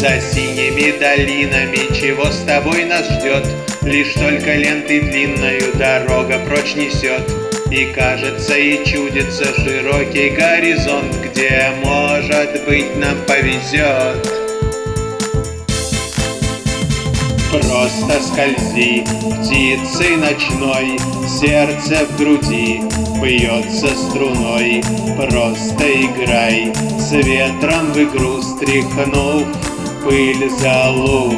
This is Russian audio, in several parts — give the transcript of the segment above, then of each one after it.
За синими долинами чего с тобой нас ждет? Лишь только лентой длинною дорога прочь несет. И кажется, и чудится широкий горизонт, где, может быть, нам повезет. Просто скользи, птицей ночной, сердце в груди бьется струной. Просто играй с ветром в игру, стряхнув пыль золу.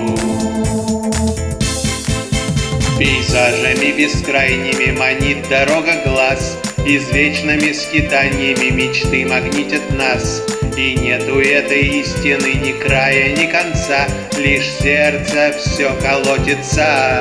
Пейзажами бескрайними манит дорога глаз, извечными скитаниями мечты магнитят нас. И нету этой истины ни края, ни конца, лишь сердце все колотится.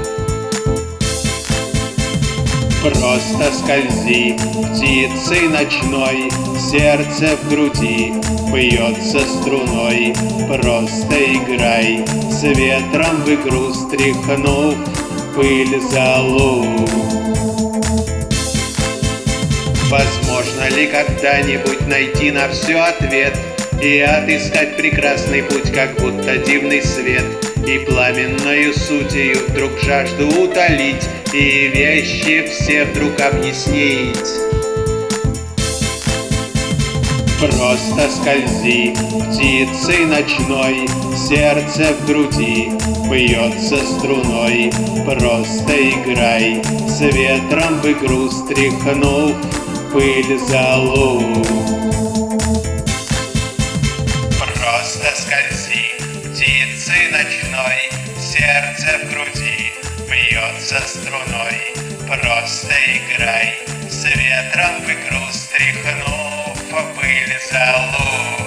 Просто скользи, птицей ночной, сердце в груди бьется струной. Просто играй с ветром в игру, стряхнув пыль золу. Возможно ли когда-нибудь найти на все ответ и отыскать прекрасный путь, как будто дивный свет, и пламенною сутью вдруг жажду утолить, и вещи все вдруг объяснить? Просто скользи, птицей ночной, сердце в груди бьется струной. Просто играй с ветром в игру, стряхнув пыль золу. Просто скользи, птицей ночной, сердце в груди бьется струной. Просто играй с ветром в игру, стряхнув пыль золу.